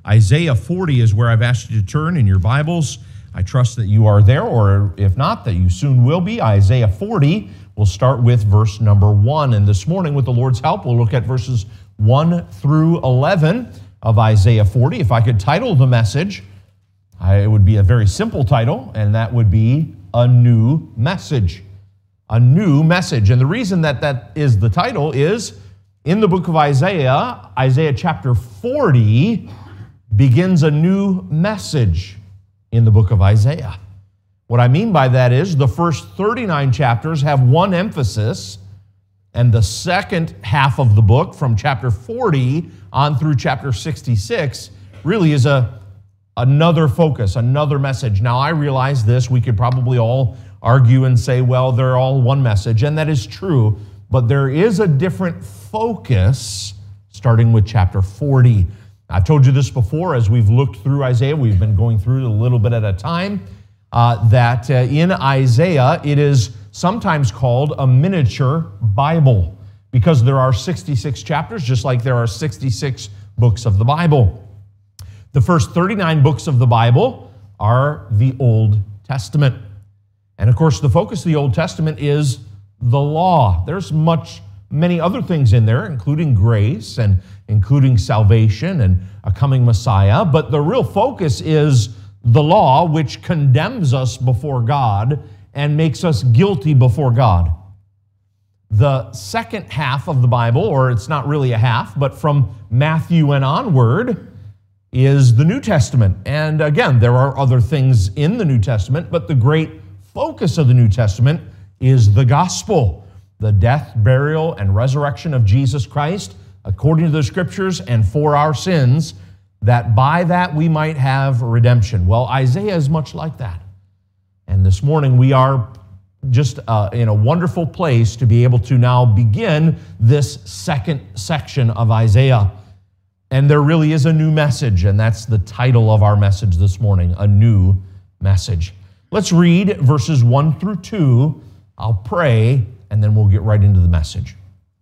Isaiah 40 is where I've asked you to turn in your Bibles. I trust that you are there, or if not, that you soon will be. Isaiah 40, we'll start with verse number 1. And this morning, with the Lord's help, we'll look at verses 1 through 11 of Isaiah 40. If I could title the message, it would be a very simple title, and that would be A New Message. A New Message. And the reason that is the title is in the book of Isaiah, Isaiah chapter 40 begins a new message in the book of Isaiah. What I mean by that is the first 39 chapters have one emphasis, and the second half of the book, from chapter 40 on through chapter 66, really is another focus, another message. Now, I realize this. We could probably all argue and say, well, they're all one message, and that is true, but there is a different focus starting with chapter 40. I've told you this before as we've looked through Isaiah. We've been going through it a little bit at a time, that in Isaiah, it is sometimes called a miniature Bible because there are 66 chapters, just like there are 66 books of the Bible. The first 39 books of the Bible are the Old Testament. And of course, the focus of the Old Testament is the law. There's many other things in there, including grace and including salvation and a coming Messiah. But the real focus is the law, which condemns us before God and makes us guilty before God. The second half of the Bible, or it's not really a half, but from Matthew and onward, is the New Testament. And again, there are other things in the New Testament, but the great focus of the New Testament is the gospel, the death, burial, and resurrection of Jesus Christ, according to the Scriptures and for our sins, that by that we might have redemption. Well, Isaiah is much like that. And this morning we are just in a wonderful place to be able to now begin this second section of Isaiah. And there really is a new message, and that's the title of our message this morning, A New Message. Let's read verses 1 through 2. I'll pray, and then we'll get right into the message.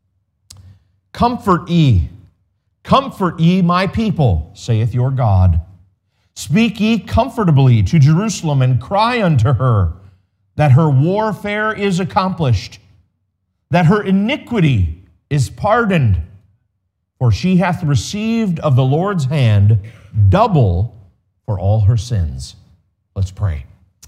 Comfort ye, my people, saith your God. Speak ye comfortably to Jerusalem, and cry unto her, that her warfare is accomplished, that her iniquity is pardoned, for she hath received of the Lord's hand double for all her sins. Let's pray.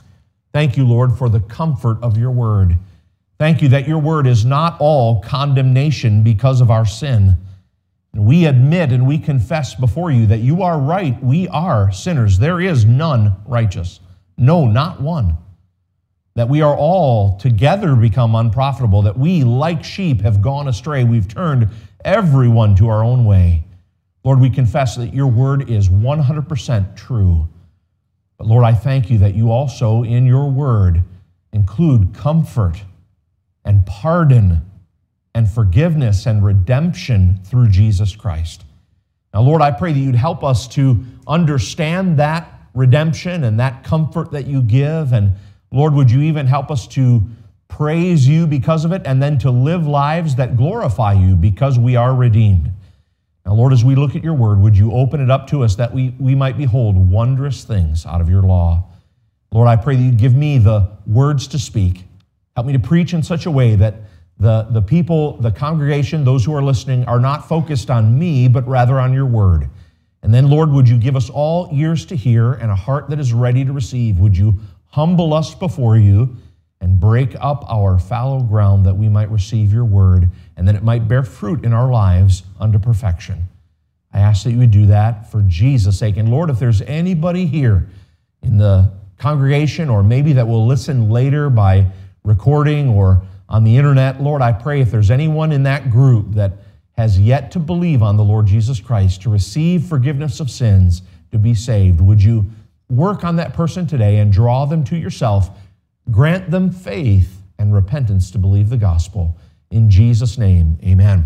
Thank you, Lord, for the comfort of your word. Thank you that your word is not all condemnation because of our sin. And we admit and we confess before you that you are right. We are sinners. There is none righteous. No, not one. That we are all together become unprofitable. That we, like sheep, have gone astray. We've turned everyone to our own way. Lord, we confess that your word is 100% true. But Lord, I thank you that you also, in your word, include comfort and pardon and forgiveness and redemption through Jesus Christ. Now, Lord, I pray that you'd help us to understand that redemption and that comfort that you give. And Lord, would you even help us to praise you because of it and then to live lives that glorify you because we are redeemed. Now, Lord, as we look at your word, would you open it up to us that we might behold wondrous things out of your law. Lord, I pray that you give me the words to speak. Help me to preach in such a way that the people, the congregation, those who are listening, are not focused on me, but rather on your word. And then, Lord, would you give us all ears to hear and a heart that is ready to receive? Would you humble us before you and break up our fallow ground that we might receive your word and that it might bear fruit in our lives unto perfection? I ask that you would do that for Jesus' sake. And Lord, if there's anybody here in the congregation or maybe that will listen later by recording or on the internet, Lord, I pray if there's anyone in that group that has yet to believe on the Lord Jesus Christ, to receive forgiveness of sins, to be saved, would you work on that person today and draw them to yourself? Grant them faith and repentance to believe the gospel. In Jesus' name, amen.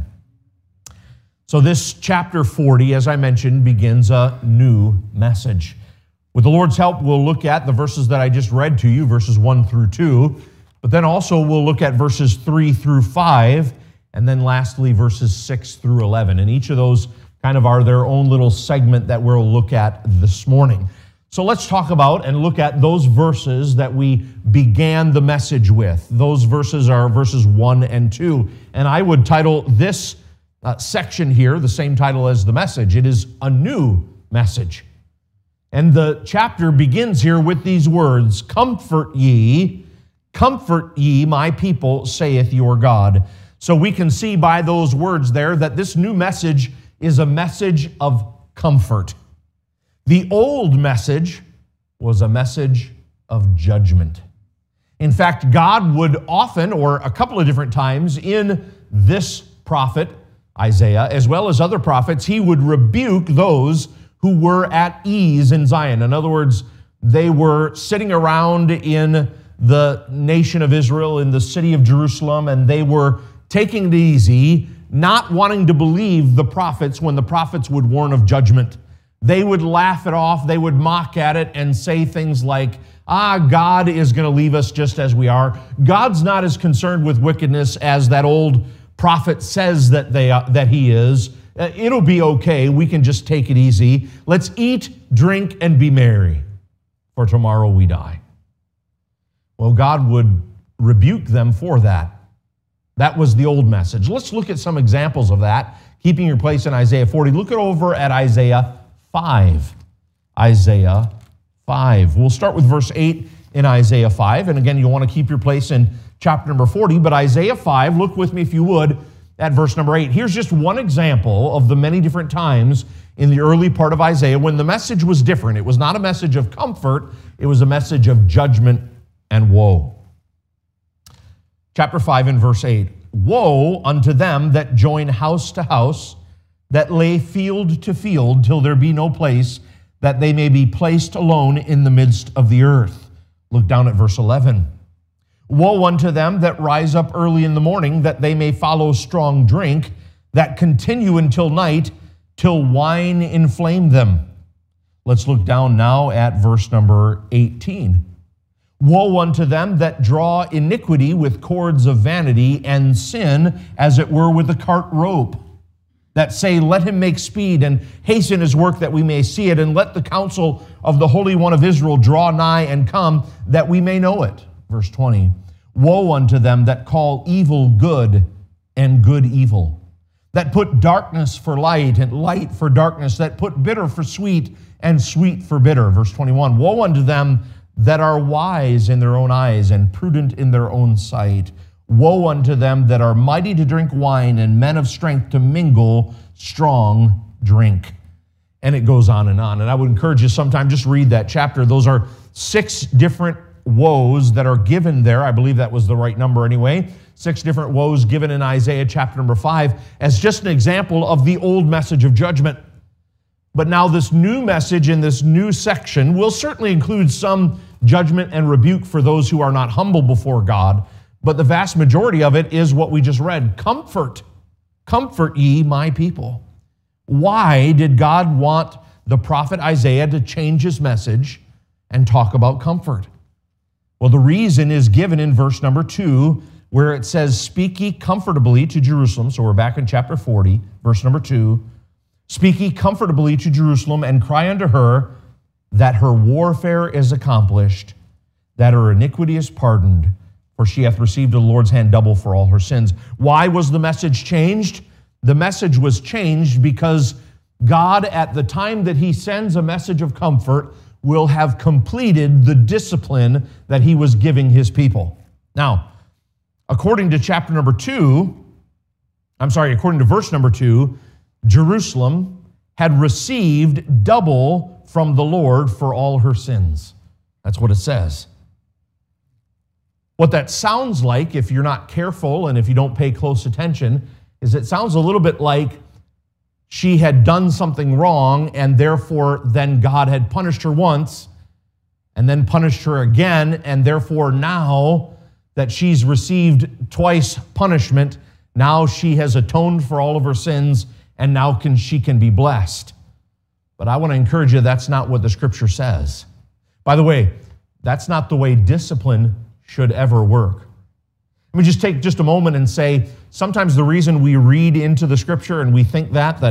So this chapter 40, as I mentioned, begins a new message. With the Lord's help, we'll look at the verses that I just read to you, verses 1 through 2, but then also we'll look at verses 3 through 5, and then lastly, verses 6 through 11. And each of those kind of are their own little segment that we'll look at this morning. So let's talk about and look at those verses that we began the message with. Those verses are verses 1 and 2. And I would title this section here the same title as the message. It is a new message. And the chapter begins here with these words, comfort ye, my people, saith your God. So we can see by those words there that this new message is a message of comfort. The old message was a message of judgment. In fact, God would often, or a couple of different times in this prophet, Isaiah, as well as other prophets, he would rebuke those who were at ease in Zion. In other words, they were sitting around in the nation of Israel, in the city of Jerusalem, and they were taking it easy, not wanting to believe the prophets when the prophets would warn of judgment. They would laugh it off, they would mock at it and say things like, God is going to leave us just as we are. God's not as concerned with wickedness as that old prophet says that he is. It'll be okay, we can just take it easy. Let's eat, drink, and be merry, for tomorrow we die. Well, God would rebuke them for that. That was the old message. Let's look at some examples of that. Keeping your place in Isaiah 40, look over at Isaiah 5. Isaiah 5. We'll start with verse 8 in Isaiah 5. And again, you'll want to keep your place in chapter number 40. But Isaiah 5, look with me if you would at verse number 8. Here's just one example of the many different times in the early part of Isaiah when the message was different. It was not a message of comfort. It was a message of judgment and woe. Chapter 5 and verse 8. Woe unto them that join house to house, that lay field to field, till there be no place, that they may be placed alone in the midst of the earth. Look down at verse 11. Woe unto them that rise up early in the morning, that they may follow strong drink, that continue until night, till wine inflame them. Let's look down now at verse number 18. Woe unto them that draw iniquity with cords of vanity, and sin, as it were, with a cart rope, that say, let him make speed and hasten his work that we may see it, and let the counsel of the Holy One of Israel draw nigh and come, that we may know it. Verse 20. Woe unto them that call evil good and good evil, that put darkness for light and light for darkness, that put bitter for sweet and sweet for bitter. Verse 21. Woe unto them that are wise in their own eyes and prudent in their own sight. Woe unto them that are mighty to drink wine and men of strength to mingle strong drink. And it goes on. And I would encourage you sometime just read that chapter. Those are 6 different woes that are given there. I believe that was the right number anyway. 6 different woes given in Isaiah chapter number 5 as just an example of the old message of judgment. But now this new message in this new section will certainly include some judgment and rebuke for those who are not humble before God. But the vast majority of it is what we just read. Comfort ye my people. Why did God want the prophet Isaiah to change his message and talk about comfort? Well, the reason is given in verse number 2, where it says, speak ye comfortably to Jerusalem. So we're back in chapter 40, verse number 2. Speak ye comfortably to Jerusalem, and cry unto her that her warfare is accomplished, that her iniquity is pardoned, for she hath received of the Lord's hand double for all her sins. Why was the message changed? The message was changed because God, at the time that he sends a message of comfort, will have completed the discipline that he was giving his people. Now, according to verse number 2, Jerusalem had received double from the Lord for all her sins. That's what it says. What that sounds like, if you're not careful and if you don't pay close attention, is it sounds a little bit like she had done something wrong and therefore then God had punished her once and then punished her again, and therefore now that she's received twice punishment, now she has atoned for all of her sins and now she can be blessed. But I want to encourage you, that's not what the Scripture says. By the way, that's not the way discipline should ever work. Let me just take just a moment and say, sometimes the reason we read into the Scripture and we think that,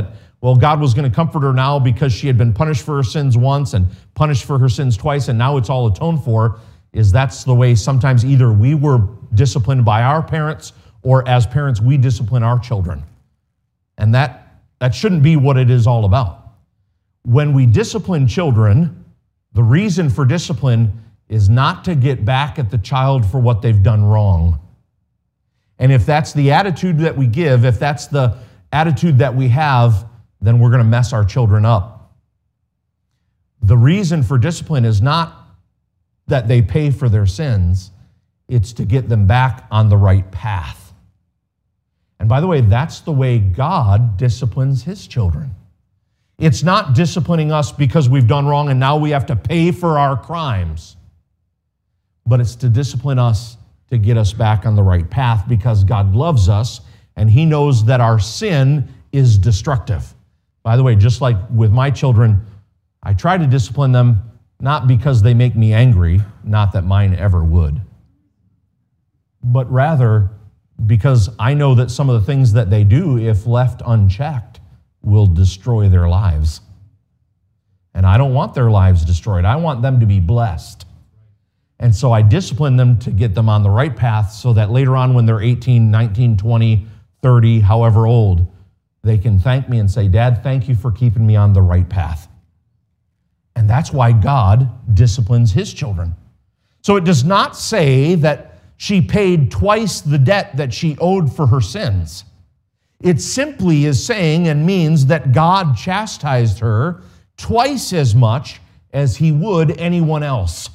well, God was going to comfort her now because she had been punished for her sins once and punished for her sins twice, and now it's all atoned for, is that's the way sometimes either we were disciplined by our parents or as parents we discipline our children. And that shouldn't be what it is all about. When we discipline children, the reason for discipline is not to get back at the child for what they've done wrong. And if that's the attitude that we give, if that's the attitude that we have, then we're going to mess our children up. The reason for discipline is not that they pay for their sins, it's to get them back on the right path. And by the way, that's the way God disciplines His children. It's not disciplining us because we've done wrong and now we have to pay for our crimes, but it's to discipline us to get us back on the right path because God loves us and He knows that our sin is destructive. By the way, just like with my children, I try to discipline them not because they make me angry, not that mine ever would, but rather because I know that some of the things that they do, if left unchecked, will destroy their lives. And I don't want their lives destroyed. I want them to be blessed. And so I discipline them to get them on the right path so that later on when they're 18, 19, 20, 30, however old, they can thank me and say, Dad, thank you for keeping me on the right path. And that's why God disciplines His children. So it does not say that she paid twice the debt that she owed for her sins. It simply is saying and means that God chastised her twice as much as He would anyone else.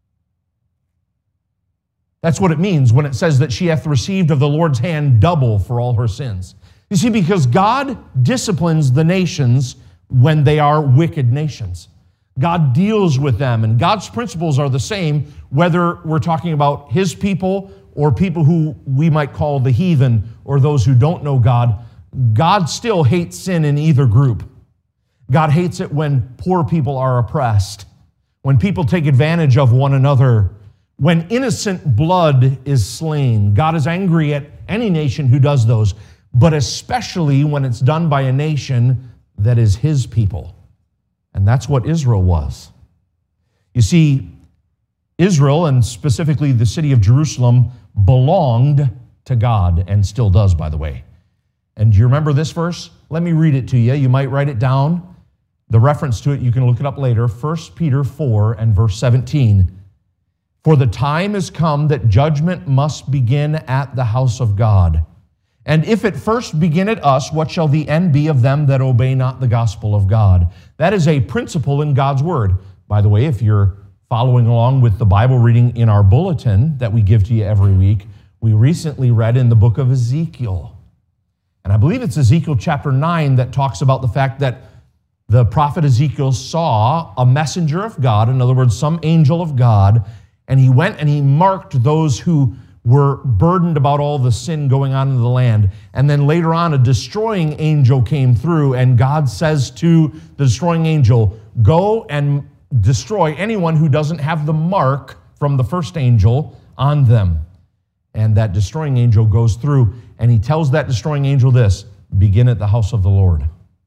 That's what it means when it says that she hath received of the Lord's hand double for all her sins. You see, because God disciplines the nations when they are wicked nations. God deals with them, and God's principles are the same whether we're talking about His people or people who we might call the heathen or those who don't know God. God still hates sin in either group. God hates it when poor people are oppressed, when people take advantage of one another, when innocent blood is slain. God is angry at any nation who does those, but especially when it's done by a nation that is His people. And that's what Israel was. You see, Israel, and specifically the city of Jerusalem, belonged to God, and still does, by the way. And do you remember this verse? Let me read it to you. You might write it down. The reference to it, you can look it up later. 1 Peter 4 and verse 17. For the time is come that judgment must begin at the house of God. And if it first begin at us, what shall the end be of them that obey not the gospel of God? That is a principle in God's word. By the way, if you're following along with the Bible reading in our bulletin that we give to you every week, we recently read in the book of Ezekiel. And I believe it's Ezekiel chapter 9 that talks about the fact that the prophet Ezekiel saw a messenger of God, in other words, some angel of God, and he went and he marked those who were burdened about all the sin going on in the land. And then later on, a destroying angel came through, and God says to the destroying angel, go and destroy anyone who doesn't have the mark from the first angel on them. And that destroying angel goes through, and he tells that destroying angel this, begin at the house of the Lord.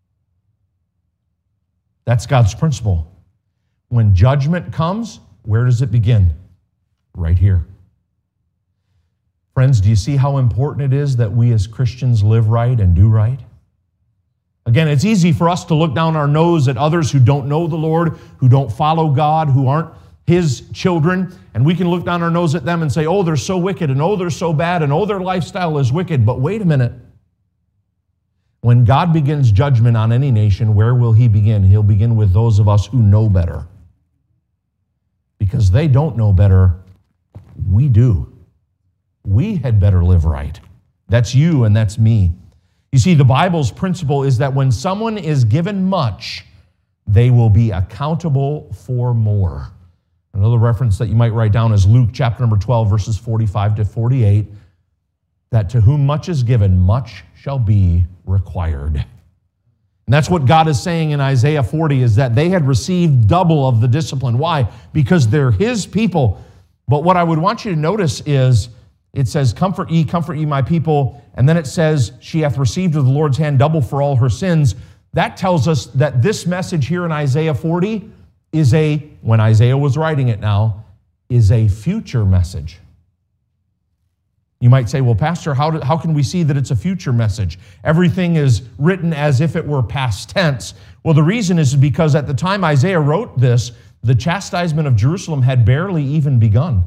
That's God's principle. When judgment comes, where does it begin? Right here. Friends, do you see how important it is that we as Christians live right and do right? Again, it's easy for us to look down our nose at others who don't know the Lord, who don't follow God, who aren't His children, and we can look down our nose at them and say, oh, they're so wicked, and oh, they're so bad, and oh, their lifestyle is wicked. But wait a minute. When God begins judgment on any nation, where will He begin? He'll begin with those of us who know better. Because they don't know better, we do. We had better live right. That's you and that's me. You see, the Bible's principle is that when someone is given much, they will be accountable for more. Another reference that you might write down is Luke chapter number 12, verses 45 to 48, that to whom much is given, much shall be required. And that's what God is saying in Isaiah 40, is that they had received double of the discipline. Why? Because they're His people. But what I would want you to notice is, it says, comfort ye, my people. And then it says, she hath received of the Lord's hand double for all her sins. That tells us that this message here in Isaiah 40 is when Isaiah was writing it now, is a future message. You might say, well, Pastor, how can we see that it's a future message? Everything is written as if it were past tense. Well, the reason is because at the time Isaiah wrote this, the chastisement of Jerusalem had barely even begun.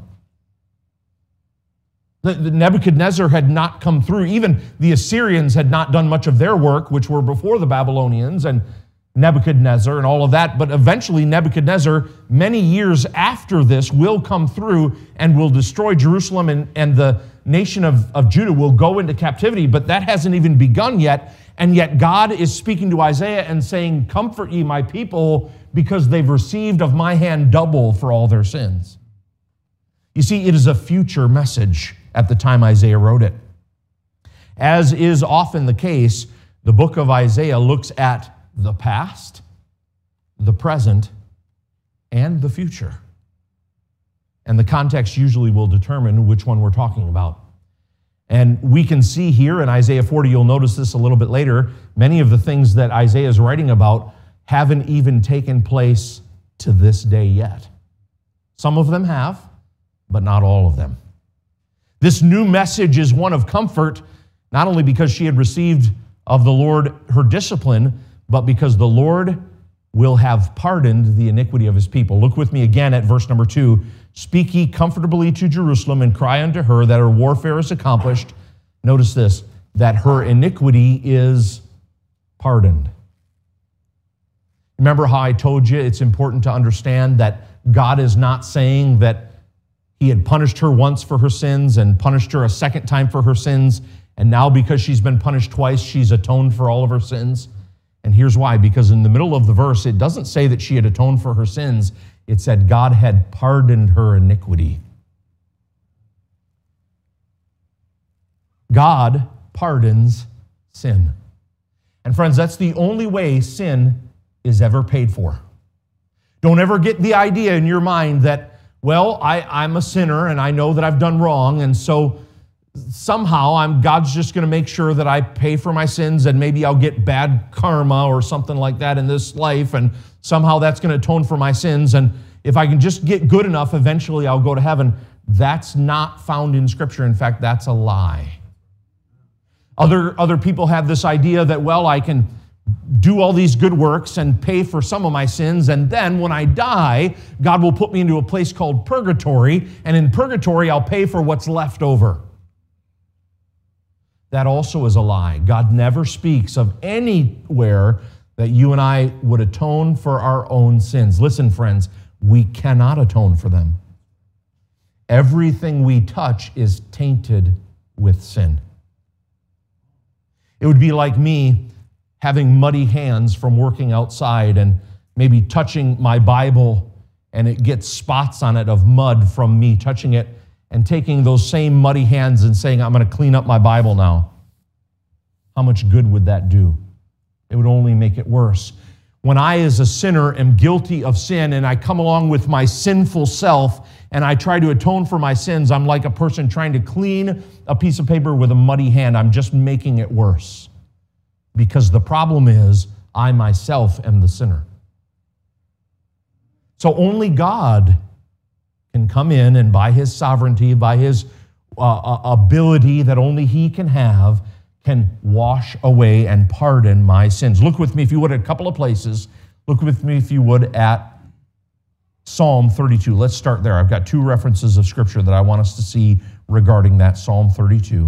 The Nebuchadnezzar had not come through. Even the Assyrians had not done much of their work, which were before the Babylonians and Nebuchadnezzar and all of that. But eventually Nebuchadnezzar, many years after this, will come through and will destroy Jerusalem, and the nation of Judah will go into captivity. But that hasn't even begun yet. And yet God is speaking to Isaiah and saying, comfort ye my people, because they've received of my hand double for all their sins. You see, it is a future message at the time Isaiah wrote it. As is often the case, the book of Isaiah looks at the past, the present, and the future. And the context usually will determine which one we're talking about. And we can see here in Isaiah 40, you'll notice this a little bit later, many of the things that Isaiah is writing about haven't even taken place to this day yet. Some of them have, but not all of them. This new message is one of comfort, not only because she had received of the Lord her discipline, but because the Lord will have pardoned the iniquity of his people. Look with me again at verse number 2. Speak ye comfortably to Jerusalem, and cry unto her that her warfare is accomplished. Notice this, that her iniquity is pardoned. Remember how I told you it's important to understand that God is not saying that he had punished her once for her sins and punished her a second time for her sins, and now because she's been punished twice, she's atoned for all of her sins. And here's why, because in the middle of the verse, it doesn't say that she had atoned for her sins. It said God had pardoned her iniquity. God pardons sin. And friends, that's the only way sin is ever paid for. Don't ever get the idea in your mind that, well, I'm a sinner and I know that I've done wrong, and so somehow God's just going to make sure that I pay for my sins, and maybe I'll get bad karma or something like that in this life, and somehow that's going to atone for my sins, and if I can just get good enough, eventually I'll go to heaven. That's not found in Scripture. In fact, that's a lie. Other people have this idea that, well, I can do all these good works and pay for some of my sins, and then when I die, God will put me into a place called purgatory, and in purgatory I'll pay for what's left over. That also is a lie. God never speaks of anywhere that you and I would atone for our own sins. Listen, friends, we cannot atone for them. Everything we touch is tainted with sin. It would be like me having muddy hands from working outside and maybe touching my Bible, and it gets spots on it of mud from me touching it, and taking those same muddy hands and saying, I'm going to clean up my Bible now. How much good would that do? It would only make it worse. When I, as a sinner, am guilty of sin, and I come along with my sinful self and I try to atone for my sins, I'm like a person trying to clean a piece of paper with a muddy hand. I'm just making it worse. Because the problem is, I myself am the sinner. So only God can come in and by his sovereignty, by his ability that only he can have, can wash away and pardon my sins. Look with me, if you would, at a couple of places. Look with me, if you would, at Psalm 32. Let's start there. I've got two references of Scripture that I want us to see regarding that, Psalm 32.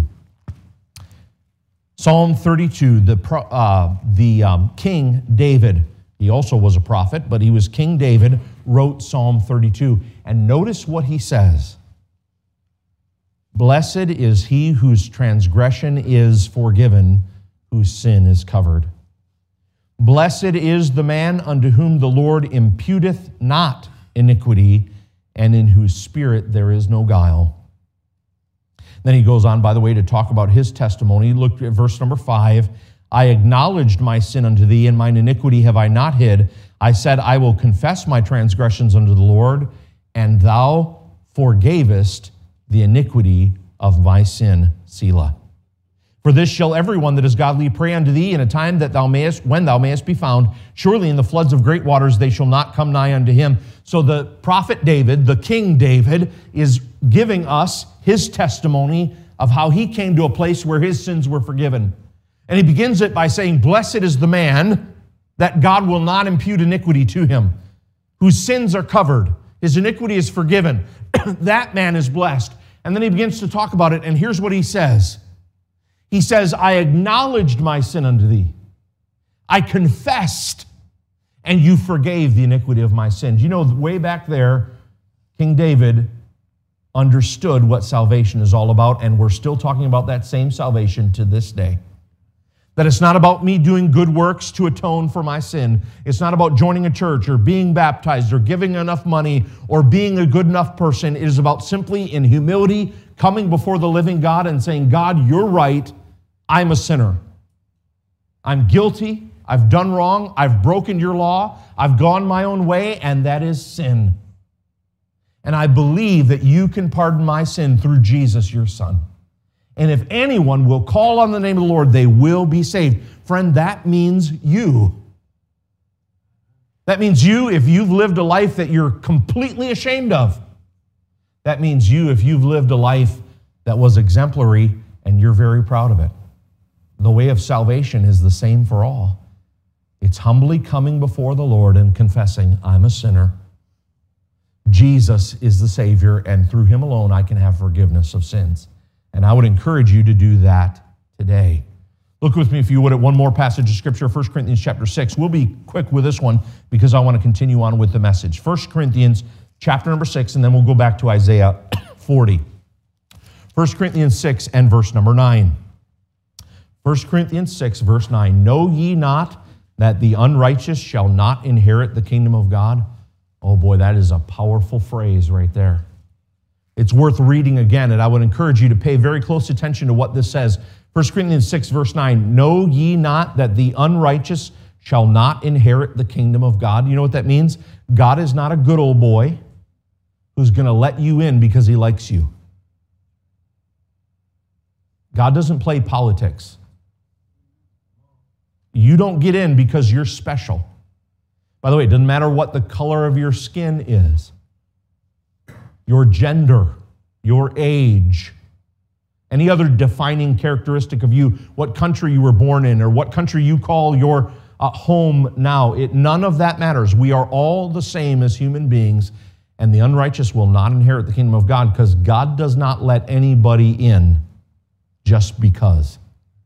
Psalm 32, the King David, he also was a prophet, but he was King David, wrote Psalm 32. And notice what he says. Blessed is he whose transgression is forgiven, whose sin is covered. Blessed is the man unto whom the Lord imputeth not iniquity, and in whose spirit there is no guile. Then he goes on, by the way, to talk about his testimony. Look at verse number 5. I acknowledged my sin unto thee, and mine iniquity have I not hid. I said, I will confess my transgressions unto the Lord, and thou forgavest the iniquity of my sin, Selah. For this shall everyone that is godly pray unto thee in a time that when thou mayest be found. Surely in the floods of great waters they shall not come nigh unto him. So the prophet David, the King David, is giving us his testimony of how he came to a place where his sins were forgiven. And he begins it by saying, blessed is the man that God will not impute iniquity to him, whose sins are covered. His iniquity is forgiven. That man is blessed. And then he begins to talk about it, and here's what he says. He says, I acknowledged my sin unto thee. I confessed, and you forgave the iniquity of my sins. You know, way back there, King David understood what salvation is all about, and we're still talking about that same salvation to this day. That it's not about me doing good works to atone for my sin. It's not about joining a church or being baptized or giving enough money or being a good enough person. It is about simply in humility coming before the living God and saying, God, you're right. I'm a sinner. I'm guilty. I've done wrong. I've broken your law. I've gone my own way, and that is sin. And I believe that you can pardon my sin through Jesus, your Son. And if anyone will call on the name of the Lord, they will be saved. Friend, that means you. That means you if you've lived a life that you're completely ashamed of. That means you if you've lived a life that was exemplary and you're very proud of it. The way of salvation is the same for all. It's humbly coming before the Lord and confessing, I'm a sinner. Jesus is the Savior, and through him alone I can have forgiveness of sins. And I would encourage you to do that today. Look with me, if you would, at one more passage of Scripture, 1 Corinthians chapter 6. We'll be quick with this one because I want to continue on with the message. 1 Corinthians chapter number 6, and then we'll go back to Isaiah 40. 1 Corinthians 6 and verse number 9. 1 Corinthians 6, verse 9. Know ye not that the unrighteous shall not inherit the kingdom of God? Oh boy, that is a powerful phrase right there. It's worth reading again, and I would encourage you to pay very close attention to what this says. 1 Corinthians 6, verse 9, know ye not that the unrighteous shall not inherit the kingdom of God? You know what that means? God is not a good old boy who's going to let you in because he likes you. God doesn't play politics. You don't get in because you're special. By the way, it doesn't matter what the color of your skin is, your gender, your age, any other defining characteristic of you, what country you were born in, or what country you call your home now. None of that matters. We are all the same as human beings, and the unrighteous will not inherit the kingdom of God because God does not let anybody in just because.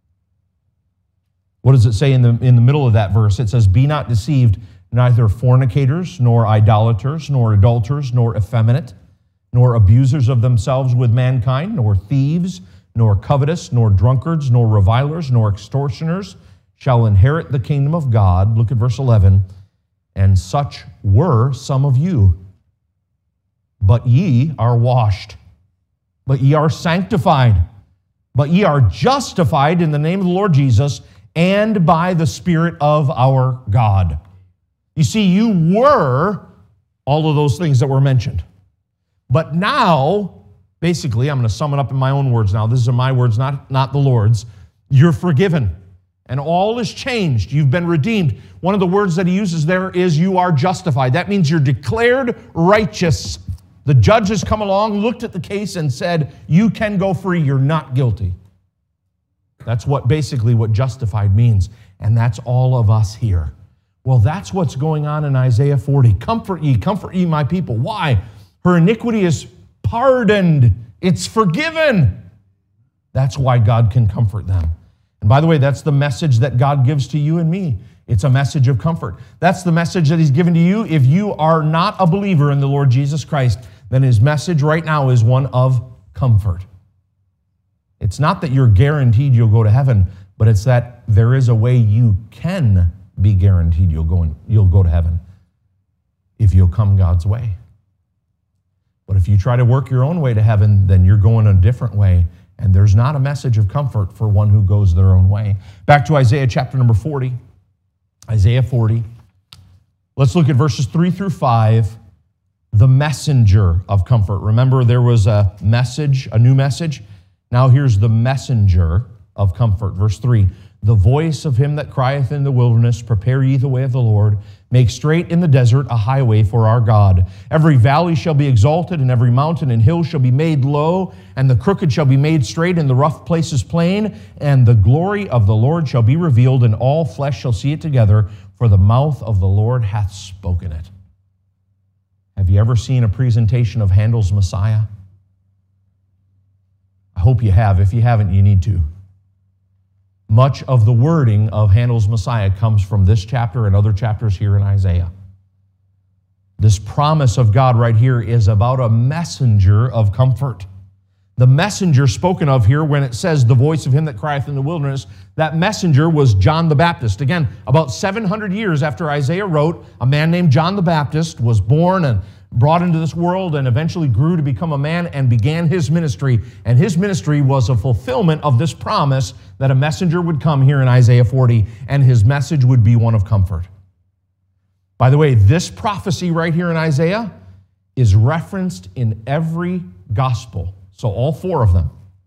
What does it say in the middle of that verse? It says, be not deceived, neither fornicators, nor idolaters, nor adulterers, nor effeminate, nor abusers of themselves with mankind, nor thieves, nor covetous, nor drunkards, nor revilers, nor extortioners shall inherit the kingdom of God. Look at verse 11. And such were some of you. But ye are washed, but ye are sanctified, but ye are justified in the name of the Lord Jesus and by the Spirit of our God. You see, you were all of those things that were mentioned. But now, basically, I'm going to sum it up in my own words now. These are my words, not the Lord's. You're forgiven. And all is changed. You've been redeemed. One of the words that he uses there is you are justified. That means you're declared righteous. The judge has come along, looked at the case, and said, you can go free. You're not guilty. That's basically what justified means. And that's all of us here. Well, that's what's going on in Isaiah 40. Comfort ye, my people. Why? Her iniquity is pardoned. It's forgiven. That's why God can comfort them. And by the way, that's the message that God gives to you and me. It's a message of comfort. That's the message that he's given to you. If you are not a believer in the Lord Jesus Christ, then his message right now is one of comfort. It's not that you're guaranteed you'll go to heaven, but it's that there is a way you can be guaranteed you'll go to heaven if you'll come God's way. But if you try to work your own way to heaven, then you're going a different way. And there's not a message of comfort for one who goes their own way. Back to Isaiah chapter number 40. Isaiah 40. Let's look at verses 3 through 5. The messenger of comfort. Remember, there was a message, a new message. Now here's the messenger of comfort. Verse 3, the voice of him that crieth in the wilderness, prepare ye the way of the Lord, make straight in the desert a highway for our God. Every valley shall be exalted, and every mountain and hill shall be made low, and the crooked shall be made straight, and the rough places plain, and the glory of the Lord shall be revealed, and all flesh shall see it together, for the mouth of the Lord hath spoken it. Have you ever seen a presentation of Handel's Messiah? I hope you have. If you haven't, you need to. Much of the wording of Handel's Messiah comes from this chapter and other chapters here in Isaiah. This promise of God right here is about a messenger of comfort. The messenger spoken of here, when it says the voice of him that crieth in the wilderness, that messenger was John the Baptist. Again, about 700 years after Isaiah wrote, a man named John the Baptist was born and brought into this world and eventually grew to become a man and began his ministry. And his ministry was a fulfillment of this promise that a messenger would come here in Isaiah 40, and his message would be one of comfort. By the way, this prophecy right here in Isaiah is referenced in every gospel. So all four of them.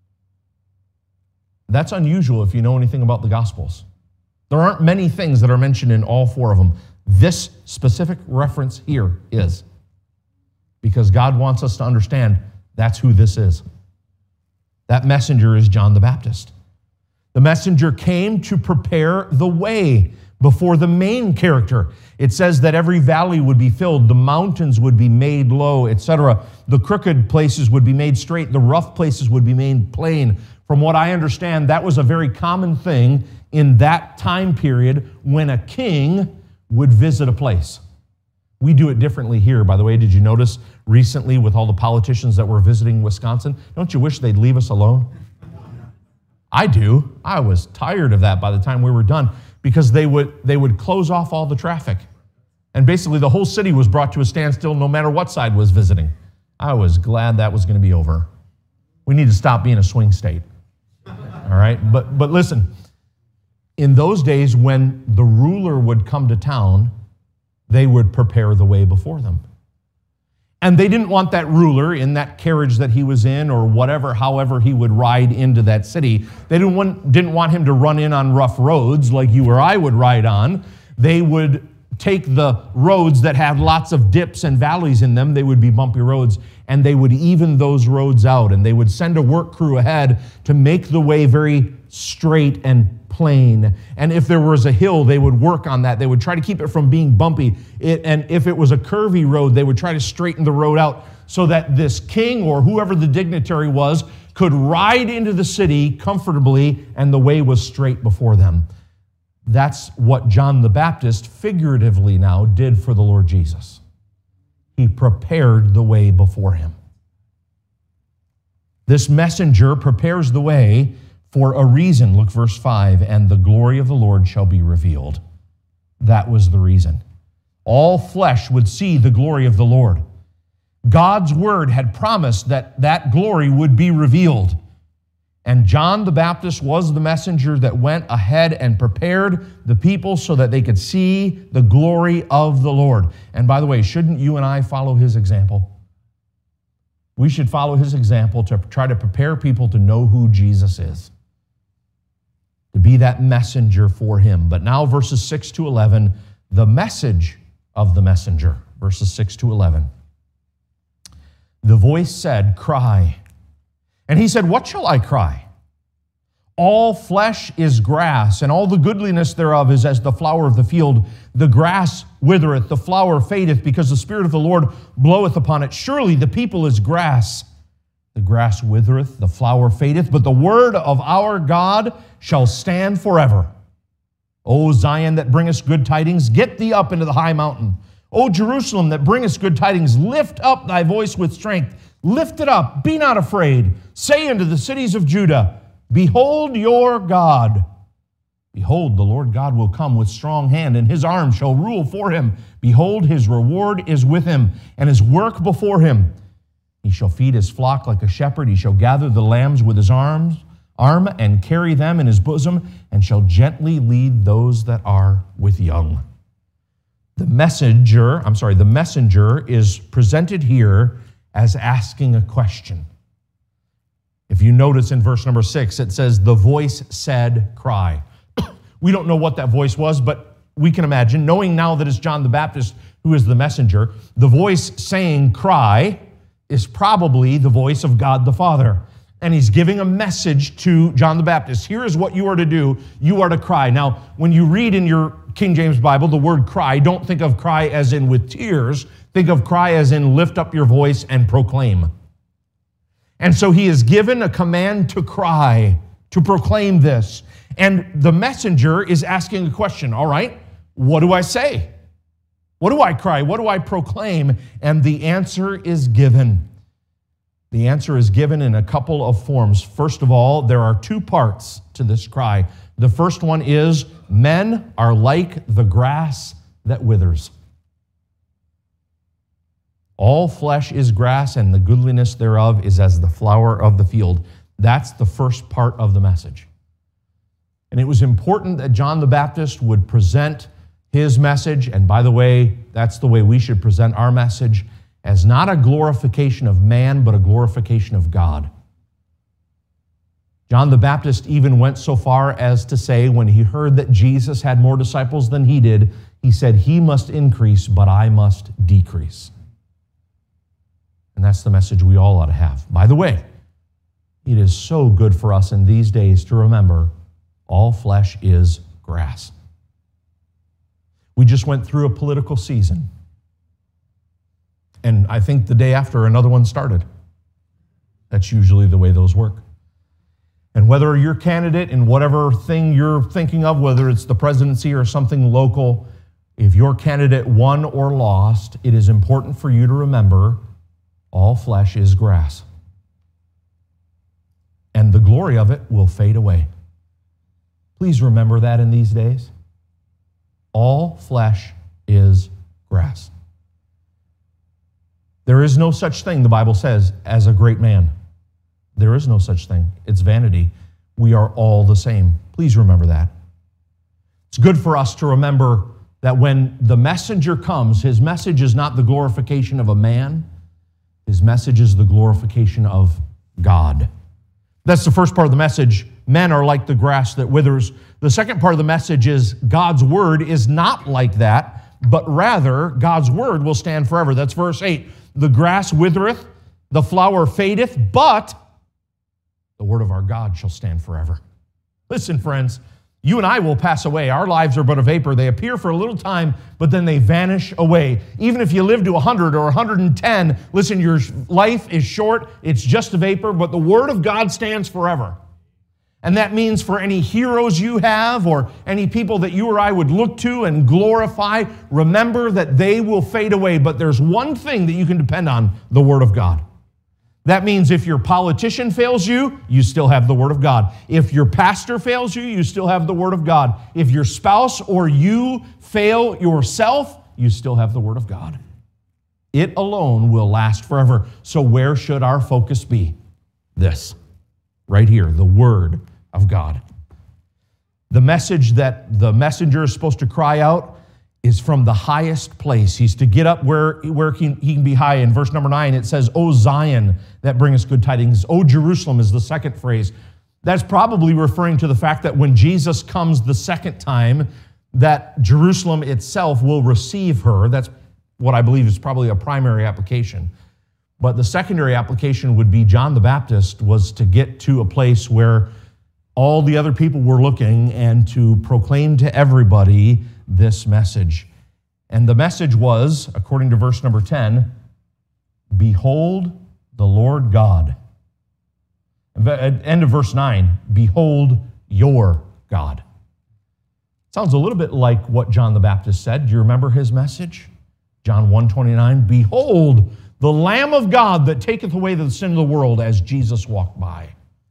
That's unusual if you know anything about the Gospels. There aren't many things that are mentioned in all four of them. This specific reference here is. Because God wants us to understand that's who this is. That messenger is John the Baptist. The messenger came to prepare the way before the main character. It says that every valley would be filled, the mountains would be made low, etc. The crooked places would be made straight, the rough places would be made plain. From what I understand, that was a very common thing in that time period when a king would visit a place. We do it differently here, by the way. Did you notice recently with all the politicians that were visiting Wisconsin? Don't you wish they'd leave us alone? I do. I was tired of that by the time we were done, because they would close off all the traffic. And basically the whole city was brought to a standstill no matter what side was visiting. I was glad that was going to be over. We need to stop being a swing state. All right? But listen, in those days when the ruler would come to town, they would prepare the way before them. And they didn't want that ruler in that carriage that he was in or whatever, however he would ride into that city. They didn't want him to run in on rough roads like you or I would ride on. They would take the roads that had lots of dips and valleys in them. They would be bumpy roads, and they would even those roads out, and they would send a work crew ahead to make the way very straight and plain. And if there was a hill, they would work on that. They would try to keep it from being bumpy. And if it was a curvy road, they would try to straighten the road out so that this king or whoever the dignitary was could ride into the city comfortably, and the way was straight before them. That's what John the Baptist figuratively now did for the Lord Jesus. He prepared the way before him. This messenger prepares the way for a reason. Look, verse 5, and the glory of the Lord shall be revealed. That was the reason. All flesh would see the glory of the Lord. God's word had promised that that glory would be revealed. And John the Baptist was the messenger that went ahead and prepared the people so that they could see the glory of the Lord. And by the way, shouldn't you and I follow his example? We should follow his example to try to prepare people to know who Jesus is, to be that messenger for him. But now verses 6 to 11, the message of the messenger. Verses 6 to 11. The voice said, cry. And he said, what shall I cry? All flesh is grass, and all the goodliness thereof is as the flower of the field. The grass withereth, the flower fadeth, because the Spirit of the Lord bloweth upon it. Surely the people is grass. The grass withereth, the flower fadeth, but the word of our God shall stand forever. O Zion, that bringest good tidings, get thee up into the high mountain. O Jerusalem, that bringest good tidings, lift up thy voice with strength. Lift it up, be not afraid. Say unto the cities of Judah, behold your God. Behold, the Lord God will come with strong hand, and his arm shall rule for him. Behold, his reward is with him, and his work before him. He shall feed his flock like a shepherd. He shall gather the lambs with his arm, and carry them in his bosom, and shall gently lead those that are with young. The messenger is presented here as asking a question. If you notice in verse number 6, it says, the voice said, cry. We don't know what that voice was, but we can imagine, knowing now that it's John the Baptist who is the messenger, the voice saying cry is probably the voice of God the Father. And he's giving a message to John the Baptist. Here is what you are to do. You are to cry. Now, when you read in your King James Bible the word cry, don't think of cry as in with tears. Think of cry as in lift up your voice and proclaim. And so he is given a command to cry, to proclaim this. And the messenger is asking a question. All right, what do I say? What do I cry? What do I proclaim? And the answer is given. The answer is given in a couple of forms. First of all, there are two parts to this cry. The first one is, men are like the grass that withers. All flesh is grass, and the goodliness thereof is as the flower of the field. That's the first part of the message. And it was important that John the Baptist would present his message, and by the way, that's the way we should present our message, as not a glorification of man, but a glorification of God. John the Baptist even went so far as to say, when he heard that Jesus had more disciples than he did, he said, he must increase, but I must decrease. And that's the message we all ought to have. By the way, it is so good for us in these days to remember all flesh is grass. We just went through a political season. And I think the day after, another one started. That's usually the way those work. And whether your candidate in whatever thing you're thinking of, whether it's the presidency or something local, if your candidate won or lost, it is important for you to remember all flesh is grass. And the glory of it will fade away. Please remember that in these days. All flesh is grass. There is no such thing, the Bible says, as a great man. There is no such thing. It's vanity. We are all the same. Please remember that. It's good for us to remember that when the messenger comes, his message is not the glorification of a man. His message is the glorification of God. That's the first part of the message. Men are like the grass that withers. The second part of the message is God's word is not like that, but rather God's word will stand forever. That's verse 8. The grass withereth, the flower fadeth, but the word of our God shall stand forever. Listen, friends, you and I will pass away. Our lives are but a vapor. They appear for a little time, but then they vanish away. Even if you live to 100 or 110, listen, your life is short. It's just a vapor, but the word of God stands forever. And that means for any heroes you have or any people that you or I would look to and glorify, remember that they will fade away. But there's one thing that you can depend on, the Word of God. That means if your politician fails you, you still have the Word of God. If your pastor fails you, you still have the Word of God. If your spouse or you fail yourself, you still have the Word of God. It alone will last forever. So where should our focus be? This, right here, the Word of God. The message that the messenger is supposed to cry out is from the highest place. He's to get up where he can be high. In verse number 9, it says, O Zion, that bringeth good tidings. O Jerusalem is the second phrase. That's probably referring to the fact that when Jesus comes the second time, that Jerusalem itself will receive her. That's what I believe is probably a primary application. But the secondary application would be John the Baptist was to get to a place where all the other people were looking and to proclaim to everybody this message. And the message was, according to verse number 10, behold the Lord God. At the end of verse 9, behold your God. Sounds a little bit like what John the Baptist said. Do you remember his message? John 1:29, behold the Lamb of God that taketh away the sin of the world, as Jesus walked by.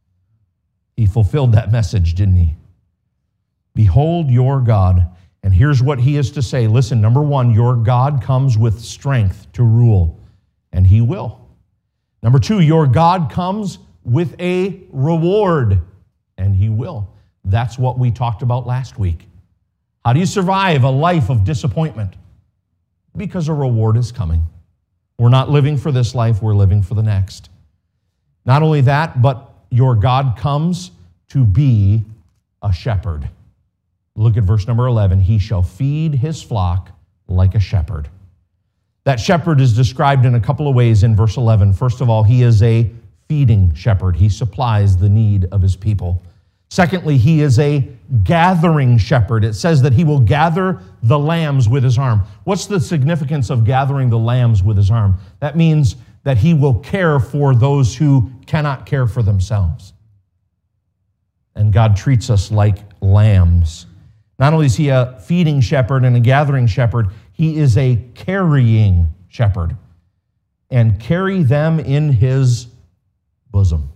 He fulfilled that message, didn't he? Behold your God. And here's what he is to say. Listen, number one, your God comes with strength to rule, and he will. Number two, your God comes with a reward, and he will. That's what we talked about last week. How do you survive a life of disappointment? Because a reward is coming. We're not living for this life, we're living for the next. Not only that, but your God comes to be a shepherd. Look at verse number 11. He shall feed his flock like a shepherd. That shepherd is described in a couple of ways in verse 11. First of all, he is a feeding shepherd. He supplies the need of his people. Secondly, he is a gathering shepherd. It says that he will gather the lambs with his arm. What's the significance of gathering the lambs with his arm? That means that he will care for those who cannot care for themselves. And God treats us like lambs. Not only is he a feeding shepherd and a gathering shepherd, he is a carrying shepherd. And carry them in his bosom.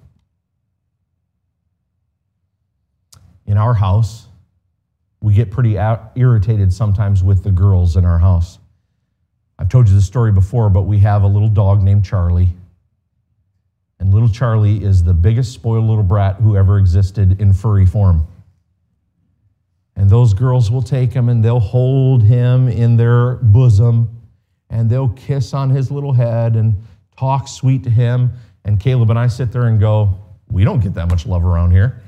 In our house, we get pretty irritated sometimes with the girls in our house. I've told you this story before, but we have a little dog named Charlie. And little Charlie is the biggest spoiled little brat who ever existed in furry form. And those girls will take him and they'll hold him in their bosom and they'll kiss on his little head and talk sweet to him. And Caleb and I sit there and go, we don't get that much love around here.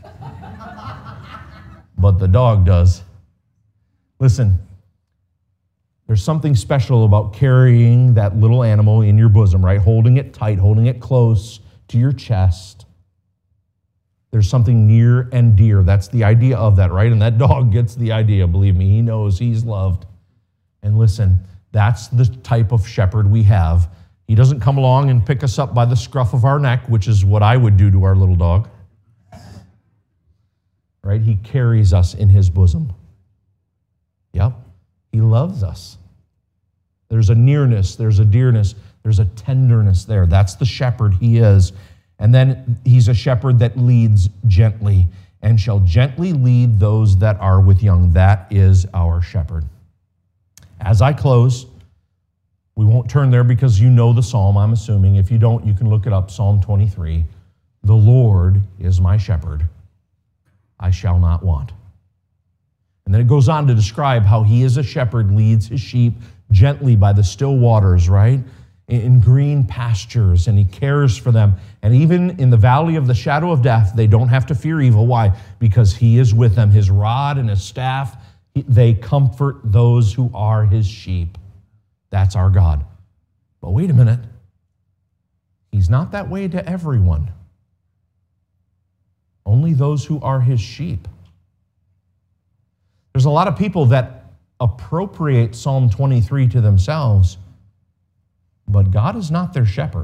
But the dog does. Listen, there's something special about carrying that little animal in your bosom, right? Holding it tight, holding it close to your chest. There's something near and dear. That's the idea of that, right? And that dog gets the idea, believe me. He knows he's loved. And listen, that's the type of shepherd we have. He doesn't come along and pick us up by the scruff of our neck, which is what I would do to our little dog. Right? He carries us in his bosom. Yep. He loves us. There's a nearness, there's a dearness, there's a tenderness there. That's the shepherd he is. And then he's a shepherd that leads gently and shall gently lead those that are with young. That is our shepherd. As I close, we won't turn there because you know the psalm, I'm assuming. If you don't, you can look it up, Psalm 23. The Lord is my shepherd. I shall not want. And then it goes on to describe how he is a shepherd, leads his sheep gently by the still waters, right? In green pastures, and he cares for them. And even in the valley of the shadow of death, they don't have to fear evil. Why? Because he is with them. His rod and his staff, they comfort those who are his sheep. That's our God. But wait a minute. He's not that way to everyone. Only those who are his sheep. There's a lot of people that appropriate Psalm 23 to themselves, but God is not their shepherd.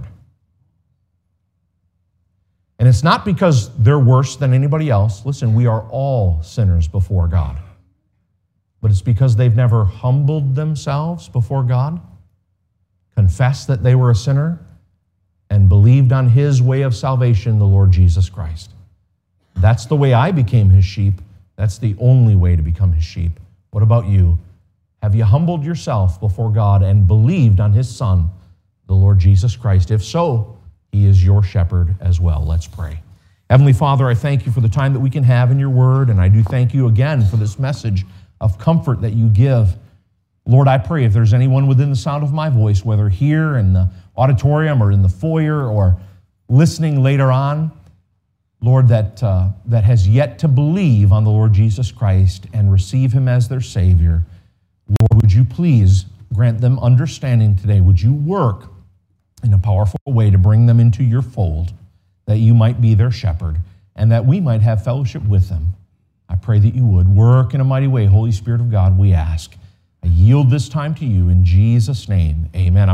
And it's not because they're worse than anybody else. Listen, we are all sinners before God. But it's because they've never humbled themselves before God, confessed that they were a sinner, and believed on his way of salvation, the Lord Jesus Christ. That's the way I became his sheep. That's the only way to become his sheep. What about you? Have you humbled yourself before God and believed on his Son, the Lord Jesus Christ? If so, he is your shepherd as well. Let's pray. Heavenly Father, I thank you for the time that we can have in your word, and I do thank you again for this message of comfort that you give. Lord, I pray if there's anyone within the sound of my voice, whether here in the auditorium or in the foyer or listening later on, Lord, that has yet to believe on the Lord Jesus Christ and receive him as their Savior, Lord, would you please grant them understanding today? Would you work in a powerful way to bring them into your fold, that you might be their shepherd, and that we might have fellowship with them? I pray that you would work in a mighty way. Holy Spirit of God, we ask. I yield this time to you in Jesus' name. Amen.